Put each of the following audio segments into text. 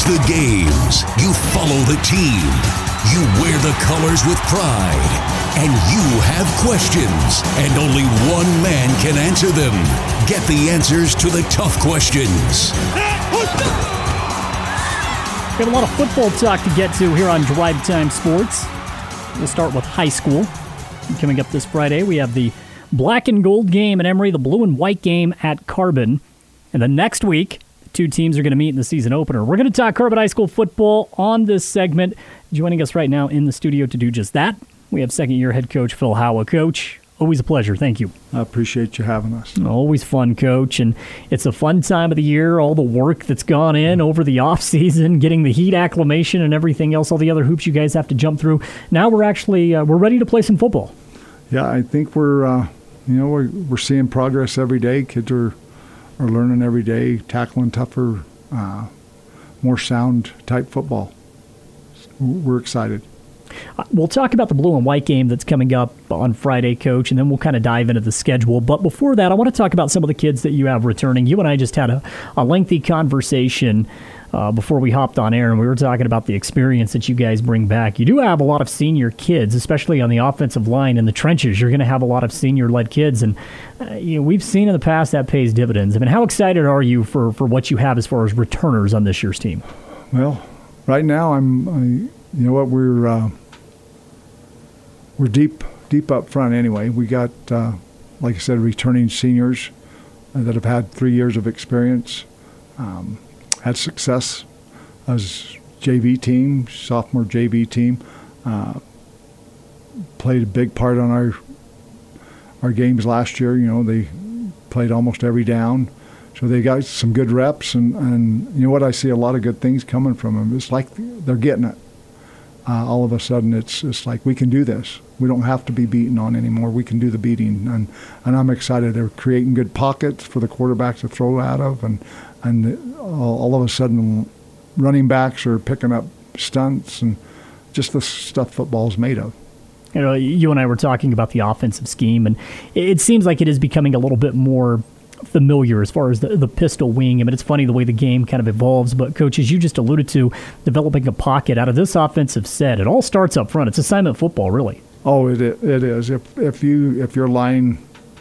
the games. You follow the team. You wear the colors with pride. And you have questions. And only one man can answer them. Get the answers to the tough questions. We have a lot of football talk to get to here on Drive Time Sports. We'll start with high school. Coming up this Friday, we have the black and gold game at Emory, the blue and white game at Carbon. And then next week, the two teams are going to meet in the season opener. We're going to talk Carbon High School football on this segment. Joining us right now in the studio to do just that, we have second-year head coach Phil Howa. Coach, always a pleasure. Thank you. I appreciate you having us. Always fun, Coach. And it's a fun time of the year, all the work that's gone in over the off-season, getting the heat acclimation and everything else, all the other hoops you guys have to jump through. Now we're actually we're ready to play some football. Yeah, I think we're seeing progress every day. Kids are learning every day, tackling tougher, more sound type football. We're excited. We'll talk about the blue and white game that's coming up on Friday, Coach, and then we'll kind of dive into the schedule. But before that, I want to talk about some of the kids that you have returning. You and I just had a lengthy conversation before we hopped on air, and we were talking about the experience that you guys bring back. You do have a lot of senior kids, especially on the offensive line in the trenches. You're going to have a lot of senior-led kids, and we've seen in the past that pays dividends. I mean, how excited are you for what you have as far as returners on this year's team? Well, right now we're deep up front anyway. We got, like I said, returning seniors that have had 3 years of experience, had success as JV team, sophomore JV team, played a big part on our games last year. They played almost every down. So they got some good reps, and you know what? I see a lot of good things coming from them. It's like they're getting it. All of a sudden, it's like we can do this. We don't have to be beaten on anymore. We can do the beating, and I'm excited. They're creating good pockets for the quarterback to throw out of, and all of a sudden, running backs are picking up stunts and just the stuff football's made of. You and I were talking about the offensive scheme, and it seems like it is becoming a little bit more familiar as far as the pistol wing. I mean, it's funny the way the game kind of evolves, but Coach, as you just alluded to, developing a pocket out of this offensive set, it all starts up front. It's assignment football, really. Oh, it is. If your line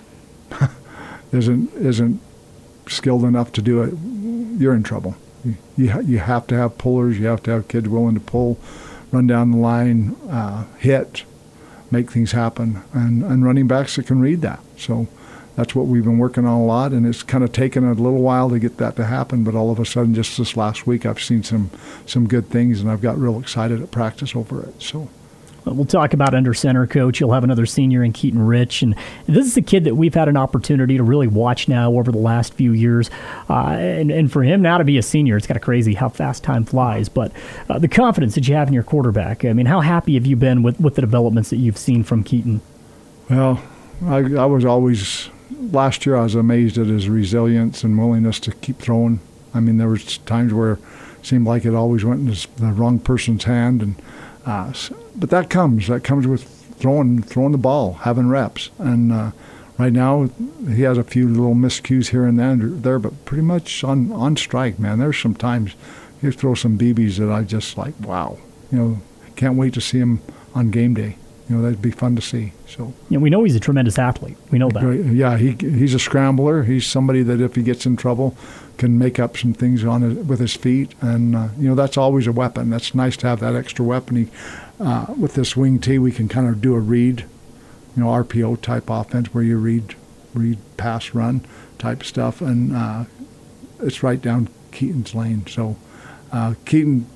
isn't skilled enough to do it, you're in trouble. You have to have pullers. You have to have kids willing to pull, run down the line, hit, make things happen, and running backs that can read that. So that's what we've been working on a lot, and it's kind of taken a little while to get that to happen, but all of a sudden just this last week I've seen some good things, and I've got real excited at practice over it. So we'll talk about under center, Coach. You'll have another senior in Keaton Rich, and this is a kid that we've had an opportunity to really watch now over the last few years, and for him now to be a senior, it's kind of crazy how fast time flies, but the confidence that you have in your quarterback, I mean, how happy have you been with the developments that you've seen from Keaton? Well, I was always... Last year I was amazed at his resilience and willingness to keep throwing. I mean, there was times where it seemed like it always went in the wrong person's hand, and but that comes with throwing the ball, having reps. And right now he has a few little miscues here and there, but pretty much on strike, man. There's some times he throw some BBs that I just like, wow. Can't wait to see him on game day. That'd be fun to see. So we know he's a tremendous athlete. We know that. Yeah, he's a scrambler. He's somebody that if he gets in trouble, can make up some things with his feet, and that's always a weapon. That's nice to have that extra weapon. With this wing tee, we can kind of do a read, RPO type offense where you read, pass, run type stuff, and it's right down Keaton's lane. So Keaton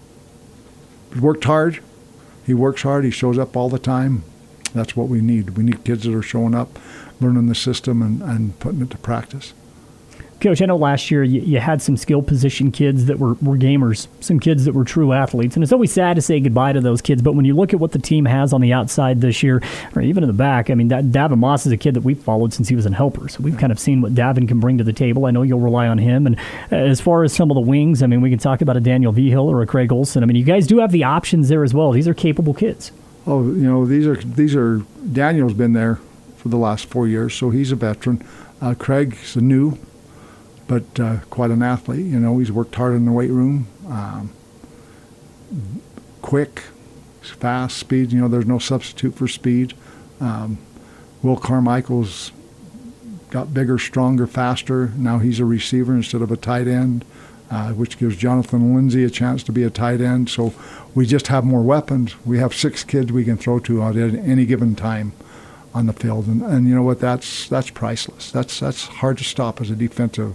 worked hard. He works hard. He shows up all the time. That's what we need. We need kids that are showing up, learning the system, and putting it to practice. Coach, I know last year you had some skill position kids that were gamers, some kids that were true athletes, and it's always sad to say goodbye to those kids, but when you look at what the team has on the outside this year, or even in the back, I mean, Davin Moss is a kid that we've followed since he was in Helper, so we've kind of seen what Davin can bring to the table. I know you'll rely on him, and as far as some of the wings, I mean, we can talk about a Daniel Vigil or a Craig Olson. I mean, you guys do have the options there as well. These are capable kids. Oh, these are Daniel's been there for the last 4 years, so he's a veteran. Craig's new, but quite an athlete. He's worked hard in the weight room. Quick, fast, speed. There's no substitute for speed. Will Carmichael's got bigger, stronger, faster. Now he's a receiver instead of a tight end, which gives Jonathan Lindsay a chance to be a tight end. So we just have more weapons. We have 6 kids we can throw to at any given time on the field. And you know what? That's priceless. That's hard to stop as a defensive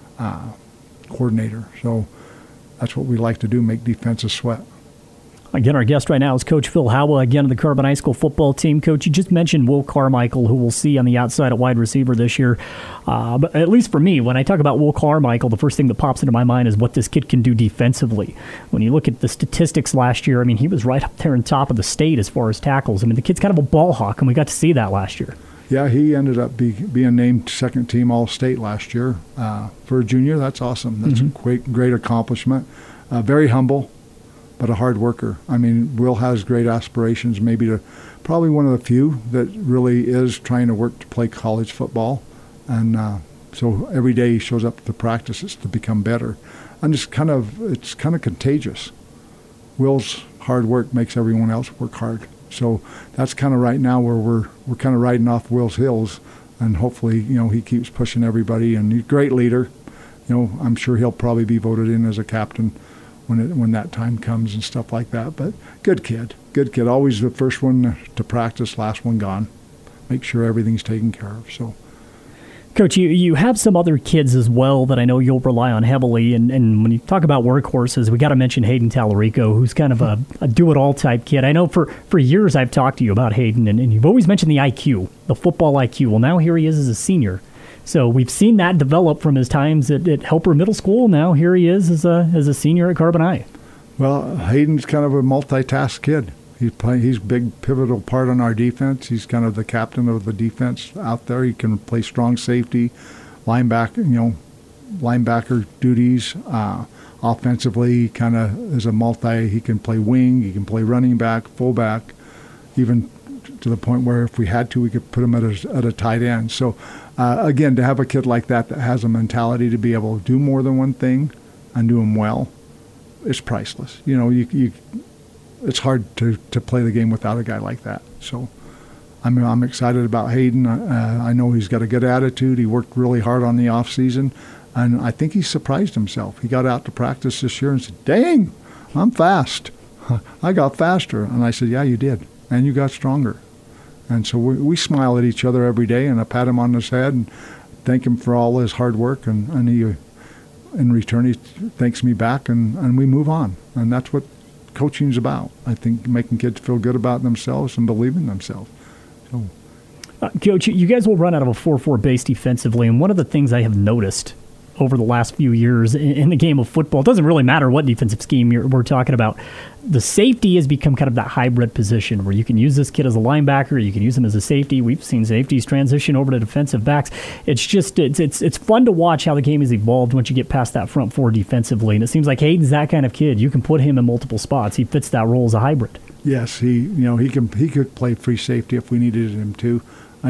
coordinator. So that's what we like to do, make defenses sweat. Again, our guest right now is Coach Phil Howell, again, of the Carbon High School football team. Coach, you just mentioned Will Carmichael, who we'll see on the outside at wide receiver this year. But at least for me, when I talk about Will Carmichael, the first thing that pops into my mind is what this kid can do defensively. When you look at the statistics last year, he was right up there on top of the state as far as tackles. The kid's kind of a ball hawk, and we got to see that last year. Yeah, he ended up being named second-team All-State last year. For a junior, that's awesome. That's a great accomplishment. Very humble, but a hard worker. Will has great aspirations, probably one of the few that really is trying to work to play college football. And so every day he shows up to practices to become better. And it's kind of contagious. Will's hard work makes everyone else work hard. So that's kind of right now where we're kind of riding off Will's heels, and hopefully, he keeps pushing everybody, and he's a great leader. I'm sure he'll probably be voted in as a captain when that time comes and stuff like that. But good kid. Always the first one to practice, last one gone. Make sure everything's taken care of. So, Coach, you have some other kids as well that I know you'll rely on heavily. And when you talk about workhorses, we got to mention Hayden Tallarico, who's kind of a do-it-all type kid. I know for years I've talked to you about Hayden, and you've always mentioned the IQ, the football IQ. Well, now here he is as a senior. So we've seen that develop from his times at Helper Middle School. Now here he is as a senior at Carbon High. Well, Hayden's kind of a multitask kid. He's a big pivotal part on our defense. He's kind of the captain of the defense out there. He can play strong safety, linebacker duties. Offensively, he kind of is a he can play wing, he can play running back, fullback, even to the point where if we had to, we could put him at a tight end. So, again, to have a kid like that has a mentality to be able to do more than one thing and do them well, it's priceless. It's hard to play the game without a guy like that. So, I'm excited about Hayden. I know he's got a good attitude. He worked really hard on the off season, and I think he surprised himself. He got out to practice this year and said, "Dang, I'm fast. I got faster." And I said, "Yeah, you did, and you got stronger." And so we smile at each other every day, and I pat him on his head and thank him for all his hard work, and he, in return, he thanks me back, and we move on. And that's what coaching's about. I think making kids feel good about themselves and believe in themselves. So, Coach, you guys will run out of a 4-4 base defensively, and one of the things I have noticed over the last few years in the game of football, it doesn't really matter what defensive scheme we're talking about, the safety has become kind of that hybrid position where you can use this kid as a linebacker, you can use him as a safety. We've seen safeties transition over to defensive backs. It's just it's fun to watch how the game has evolved once you get past that front four defensively, and it seems like Hayden's that kind of kid. You can put him in multiple spots. He fits that role as a hybrid. Yes, he could play free safety if we needed him to.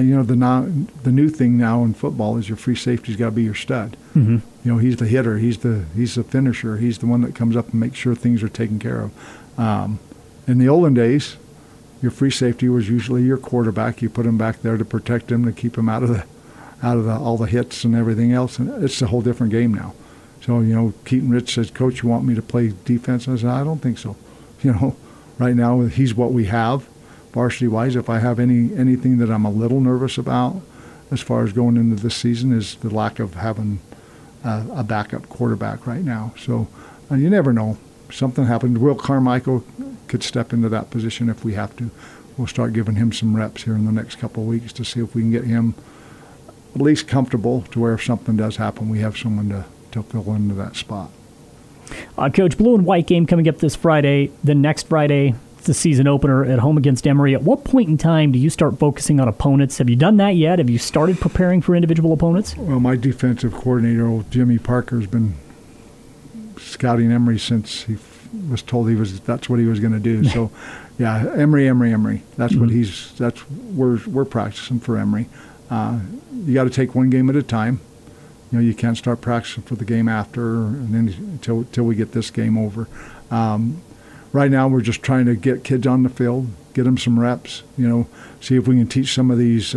The new thing now in football is your free safety's got to be your stud. Mm-hmm. He's the hitter, he's the finisher, he's the one that comes up and makes sure things are taken care of. In the olden days, your free safety was usually your quarterback. You put him back there to protect him, to keep him out of all the hits and everything else. And it's a whole different game now. So Keaton Rich says, "Coach, you want me to play defense?" I said, "I don't think so." Right now he's what we have. Varsity-wise, if I have anything that I'm a little nervous about as far as going into this season is the lack of having a backup quarterback right now. So you never know. Something happened. Will Carmichael could step into that position if we have to. We'll start giving him some reps here in the next couple of weeks to see if we can get him at least comfortable to where if something does happen, we have someone to fill into that spot. Coach, blue and white game coming up this Friday. Then next Friday, it's the season opener at home against Emory. At what point in time do you start focusing on opponents? Have you done that yet? Have you started preparing for individual opponents? Well, my defensive coordinator, old Jimmy Parker, has been scouting Emory since he was told that's what he was going to do. So, yeah, Emory. That's what we're practicing for Emory. You got to take one game at a time. you can't start practicing for the game after, and then until we get this game over. Right now, we're just trying to get kids on the field, get them some reps. See if we can teach some of these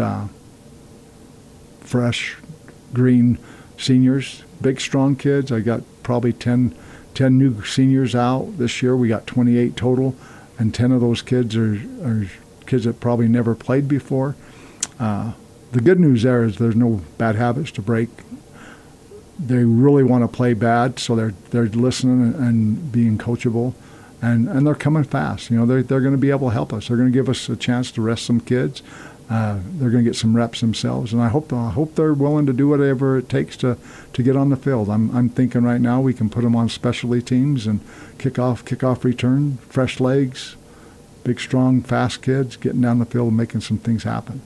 fresh, green seniors, big, strong kids. I got probably 10 new seniors out this year. We got 28 total, and 10 of those kids are kids that probably never played before. The good news there is there's no bad habits to break. They really want to play bad, so they're listening and being coachable, and they're coming fast. They're going to be able to help us. They're going to give us a chance to rest some kids. They're going to get some reps themselves, and I hope they're willing to do whatever it takes to get on the field. I'm thinking right now we can put them on specialty teams and kickoff return, fresh legs, big, strong, fast kids getting down the field and making some things happen.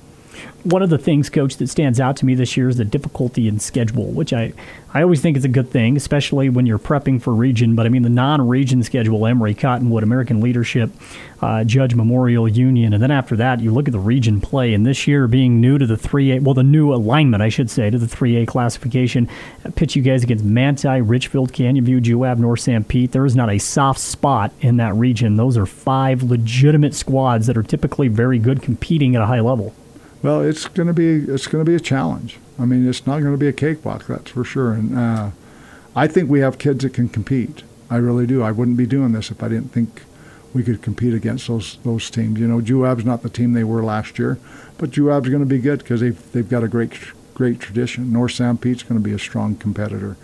One of the things, Coach, that stands out to me this year is the difficulty in schedule, which I always think is a good thing, especially when you're prepping for region. But, the non-region schedule, Emory, Cottonwood, American Leadership, Judge Memorial Union, and then after that, you look at the region play. And this year being new to the 3A, the new alignment, I should say, to the 3A classification, pitch you guys against Manti, Richfield, Canyon View, Juab, North St. Pete. There is not a soft spot in that region. Those are 5 legitimate squads that are typically very good competing at a high level. Well, it's going to be a challenge. It's not going to be a cakewalk, that's for sure. And I think we have kids that can compete. I really do. I wouldn't be doing this if I didn't think we could compete against those teams. Juab's not the team they were last year, but Juab's going to be good because they've got a great tradition. North St. Pete's going to be a strong competitor.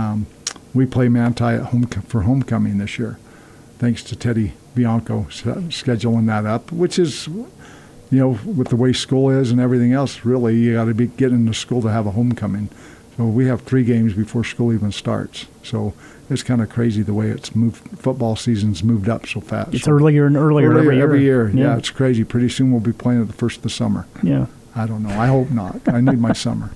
We play Manti at home for homecoming this year, thanks to Teddy Bianco scheduling that up, which is. With the way school is and everything else, really, you got to be getting to school to have a homecoming. So we have 3 games before school even starts. So it's kind of crazy the way it's moved. Football season's moved up so fast. It's earlier and earlier every year. Yeah, it's crazy. Pretty soon we'll be playing at the first of the summer. Yeah. I don't know. I hope not. I need my summer.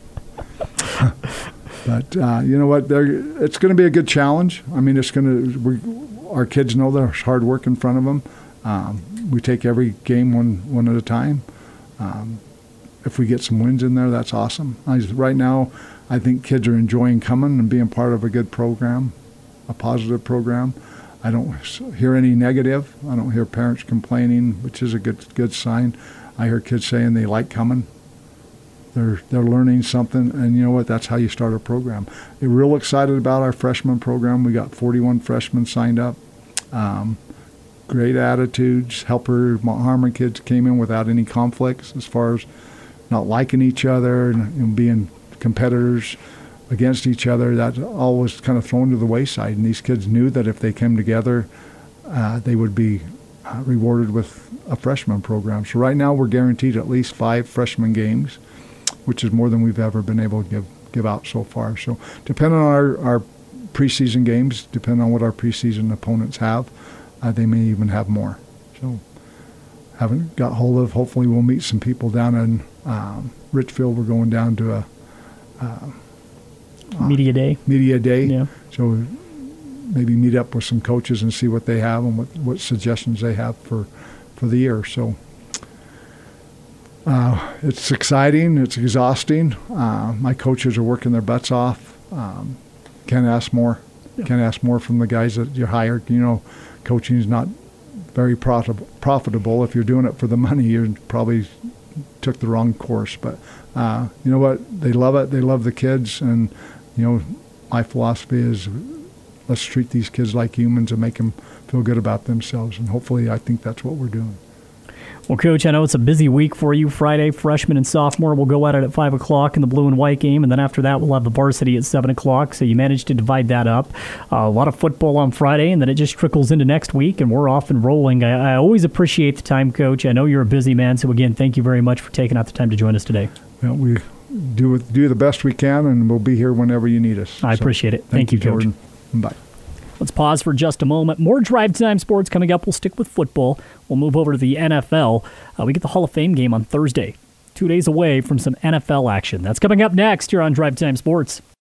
But you know what? It's going to be a good challenge. Our kids know there's hard work in front of them. We take every game one at a time. If we get some wins in there, that's awesome. Right now, I think kids are enjoying coming and being part of a good program, a positive program. I don't hear any negative. I don't hear parents complaining, which is a good sign. I hear kids saying they like coming. They're learning something, and you know what? That's how you start a program. They're real excited about our freshman program. We got 41 freshmen signed up. Great attitudes. Helper Mount Harmon kids came in without any conflicts as far as not liking each other and being competitors against each other. That all was kind of thrown to the wayside, and these kids knew that if they came together, they would be rewarded with a freshman program. So right now we're guaranteed at least 5 freshman games, which is more than we've ever been able to give out so far. So depending on our preseason games, depending on what our preseason opponents have, they may even have more. So haven't got hold of. Hopefully we'll meet some people down in Richfield. We're going down to a Media Day. Yeah. So maybe meet up with some coaches and see what they have and what suggestions they have for the year. So it's exciting. It's exhausting. My coaches are working their butts off. Can't ask more. Yeah. Can't ask more from the guys that you hired. Coaching is not very profitable. If you're doing it for the money, you probably took the wrong course. But you know what? They love it. They love the kids. And, my philosophy is let's treat these kids like humans and make them feel good about themselves. And hopefully I think that's what we're doing. Well, Coach, I know it's a busy week for you. Friday, freshman and sophomore will go at it at 5 o'clock in the blue and white game, and then after that we'll have the varsity at 7 o'clock, so you managed to divide that up. A lot of football on Friday, and then it just trickles into next week, and we're off and rolling. I always appreciate the time, Coach. I know you're a busy man, so again, thank you very much for taking out the time to join us today. Well, we do the best we can, and we'll be here whenever you need us. I appreciate it. Thank you, Coach. Jordan. Bye. Let's pause for just a moment. More Drive Time Sports coming up. We'll stick with football. We'll move over to the NFL. We get the Hall of Fame game on Thursday, 2 days away from some NFL action. That's coming up next here on Drive Time Sports.